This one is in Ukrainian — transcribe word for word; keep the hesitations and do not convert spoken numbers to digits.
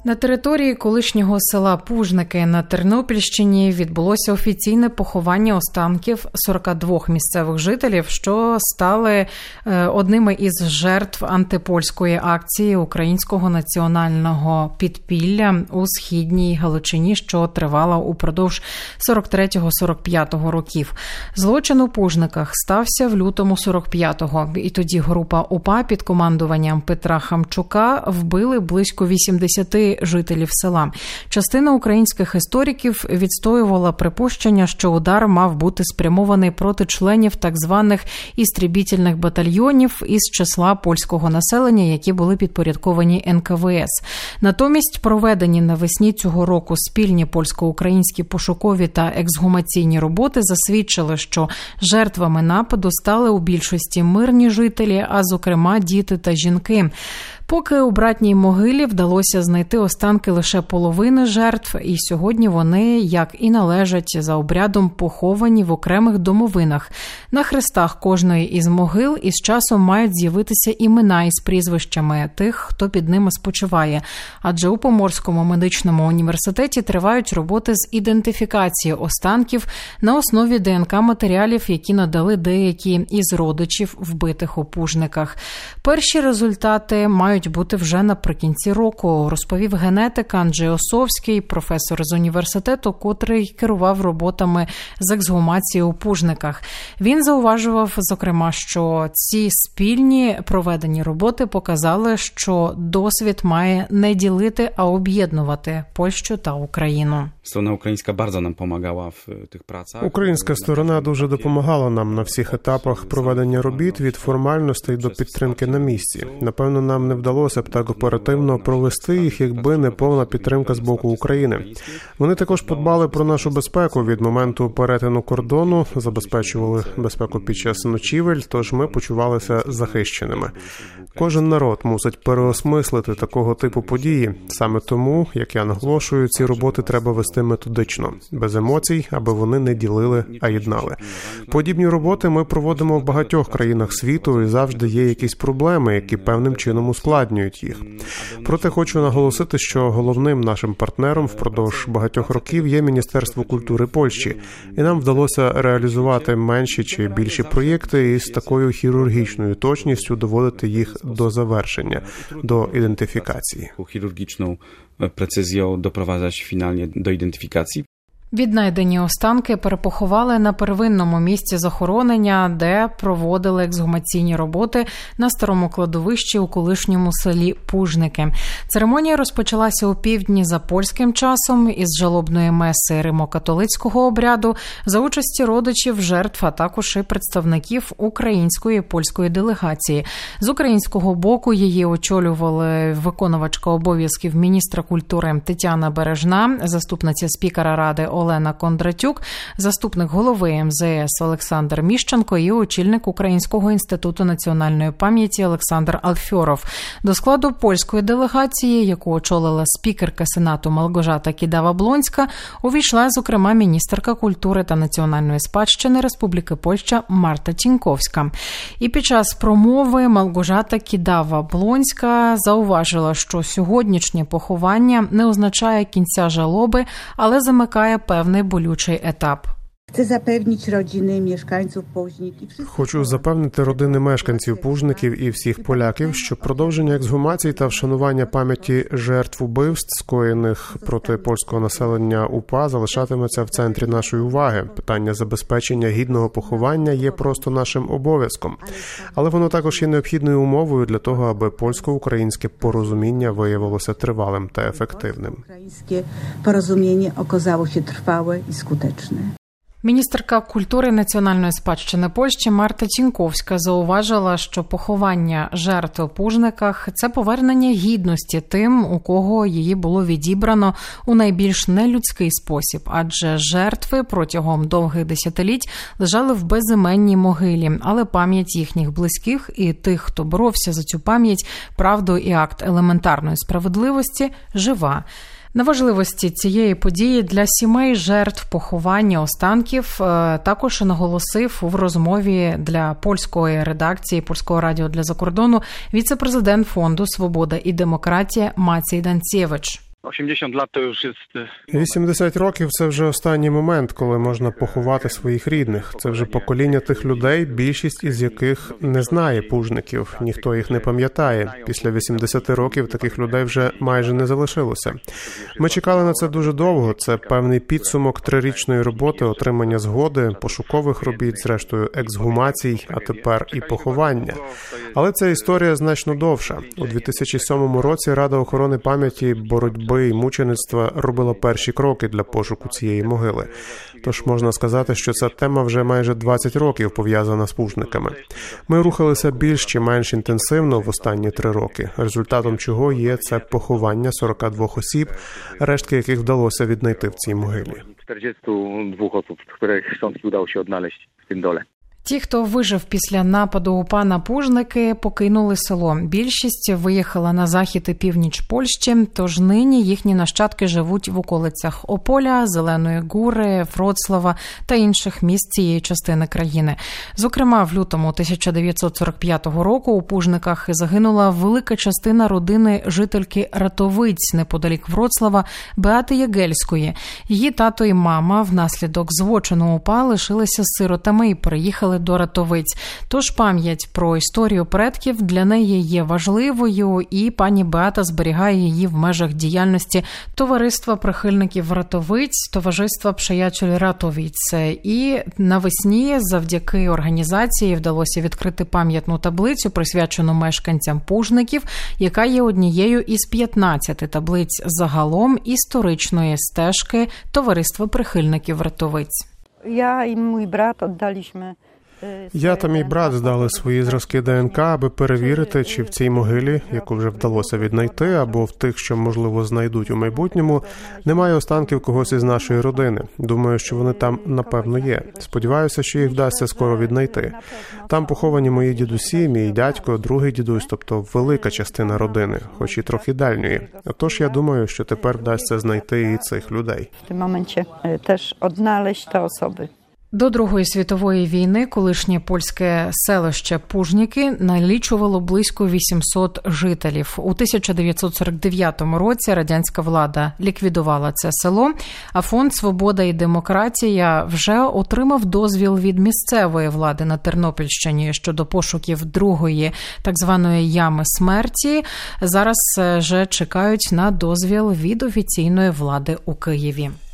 На території колишнього села Пужники на Тернопільщині відбулося офіційне поховання останків сорока двох місцевих жителів, що стали одними із жертв антипольської акції українського національного підпілля у Східній Галичині, що тривала упродовж сорок третього - сорок п'ятого років. Злочин у Пужниках стався в лютому сорок п'ятого, і тоді група УПА під командуванням Петра Хамчука вбили близько вісімдесяти жителів села. Частина українських істориків відстоювала припущення, що удар мав бути спрямований проти членів так званих істребітельних батальйонів із числа польського населення, які були підпорядковані ен ка ве ес. Натомість проведені навесні цього року спільні польсько-українські пошукові та ексгумаційні роботи засвідчили, що жертвами нападу стали у більшості мирні жителі, а зокрема діти та жінки. Поки у братній могилі вдалося знайти останки лише половини жертв, і сьогодні вони, як і належать, за обрядом поховані в окремих домовинах. На хрестах кожної із могил із часом мають з'явитися імена із прізвищами тих, хто під ними спочиває. Адже у Поморському медичному університеті тривають роботи з ідентифікації останків на основі де ен ка матеріалів, які надали деякі із родичів вбитих у Пужниках. Перші результати мають бути вже наприкінці року, розповів генетик Анджей Осовський, професор з університету, котрий керував роботами з ексгумації у Пужниках. Він зауважував, зокрема, що ці спільні проведені роботи показали, що досвід має не ділити, а об'єднувати Польщу та Україну. Сторона українська дуже нам допомагала в тих працях. Українська сторона дуже допомагала нам на всіх етапах проведення робіт, від формальностей до підтримки на місці. Напевно, нам не вдалося б так оперативно провести їх, якби не повна підтримка з боку України. Вони також подбали про нашу безпеку від моменту перетину кордону, забезпечували безпеку під час ночівель, тож ми почувалися захищеними. Кожен народ мусить переосмислити такого типу події. Саме тому, як я наголошую, ці роботи треба вести методично, без емоцій, аби вони не ділили, а єднали. Подібні роботи ми проводимо в багатьох країнах світу, і завжди є якісь проблеми, які певним чином ускладнюють їх. Проте хочу наголосити, що головним нашим партнером впродовж багатьох років є Міністерство культури Польщі, і нам вдалося реалізувати менші чи більші проєкти і з такою хірургічною точністю доводити їх до завершення, до ідентифікації. Хірургічну прецизію допроваджати фінально до ідентифікації. Віднайдені останки перепоховали на первинному місці захоронення, де проводили ексгумаційні роботи на старому кладовищі у колишньому селі Пужники. Церемонія розпочалася у півдні за польським часом із жалобної меси римо-католицького обряду за участі родичів жертв, а також і представників української і польської делегації. З українського боку її очолювали виконувачка обов'язків міністра культури Тетяна Бережна, заступниця спікера Ради Олена Кондратюк, заступник голови ем зе ес Олександр Міщенко і очільник Українського інституту національної пам'яті Олександр Алфьоров. До складу польської делегації, яку очолила спікерка Сенату Малгожата Кідава-Блонська, увійшла, зокрема, міністерка культури та національної спадщини Республіки Польща Марта Тіньковська. І під час промови Малгожата Кідава-Блонська зауважила, що сьогоднішнє поховання не означає кінця жалоби, але замикає певний болючий етап. Chcę zapewnić rodziny mieszkańców Późnik i wszystkich. Хочу запевнити родини мешканців Пужників і всіх поляків, що продовження ексгумації та вшанування пам'яті жертв убивств, скоєних проти польського населення УПА, залишатиметься в центрі нашої уваги. Питання забезпечення гідного поховання є просто нашим обов'язком. Але воно також є необхідною умовою для того, аби польсько-українське порозуміння виявилося тривалим та ефективним. Українське порозуміння оказалося трвале і скутечне. Міністерка культури і національної спадщини Польщі Марта Тіньковська зауважила, що поховання жертв у Пужниках – це повернення гідності тим, у кого її було відібрано у найбільш нелюдський спосіб, адже жертви протягом довгих десятиліть лежали в безіменній могилі, але пам'ять їхніх близьких і тих, хто боровся за цю пам'ять, правду і акт елементарної справедливості – жива. На важливості цієї події для сімей жертв поховання останків також наголосив в розмові для польської редакції Польського радіо для закордону віце-президент Фонду «Свобода і демократія» Мацій Данцєвич. osiemdziesiąt lat to już jest... вісімдесят років – це вже останній момент, коли можна поховати своїх рідних. Це вже покоління тих людей, більшість із яких не знає пужників, ніхто їх не пам'ятає. Після вісімдесяти років таких людей вже майже не залишилося. Ми чекали на це дуже довго. Це певний підсумок трирічної роботи, отримання згоди, пошукових робіт, зрештою ексгумацій, а тепер і поховання. Але ця історія значно довша. У дві тисячі сьомому році Рада охорони пам'яті, боротьби і мучеництва робила перші кроки для пошуку цієї могили. Тож можна сказати, що ця тема вже майже двадцять років пов'язана з пужниками. Ми рухалися більш чи менш інтенсивно в останні три роки, результатом чого є це поховання сорока двох осіб, рештки яких вдалося віднайти в цій могилі. czterdziestu dwóch osób, których szczątki udało się odnaleźć w tym dole. Ті, хто вижив після нападу УПА на пужники, покинули село. Більшість виїхала на захід і північ Польщі, тож нині їхні нащадки живуть в околицях Ополя, Зеленої Гури, Вроцлава та інших міст цієї частини країни. Зокрема, в лютому тисяча дев'ятсот сорок п'ятого року у Пужниках загинула велика частина родини жительки Ратовиць неподалік Вроцлава Беати Ягельської. Її тато і мама внаслідок злочину УПА лишилися сиротами і переїхали до Ратовиць. Тож пам'ять про історію предків для неї є важливою, і пані Беата зберігає її в межах діяльності Товариства прихильників Ратовиць, Товариства Przyjaciół Ratowic. І навесні завдяки організації вдалося відкрити пам'ятну таблицю, присвячену мешканцям Пужників, яка є однією із п'ятнадцяти таблиць загалом історичної стежки Товариства прихильників Ратовиць. Я і мій брат віддалися. Я та мій брат здали свої зразки ДНК, аби перевірити, чи в цій могилі, яку вже вдалося віднайти, або в тих, що, можливо, знайдуть у майбутньому, немає останків когось із нашої родини. Думаю, що вони там, напевно, є. Сподіваюся, що їх вдасться скоро віднайти. Там поховані мої дідусі, мій дядько, другий дідусь, тобто велика частина родини, хоч і трохи дальньої. Тож я думаю, що тепер вдасться знайти і цих людей. В цьому моменті теж однaleźć te osoby. До Другої світової війни колишнє польське селище Пужніки налічувало близько вісімсот жителів. У тисяча дев'ятсот сорок дев'ятому році радянська влада ліквідувала це село, а фонд «Свобода і демократія» вже отримав дозвіл від місцевої влади на Тернопільщині щодо пошуків другої так званої ями смерті. Зараз вже чекають на дозвіл від офіційної влади у Києві.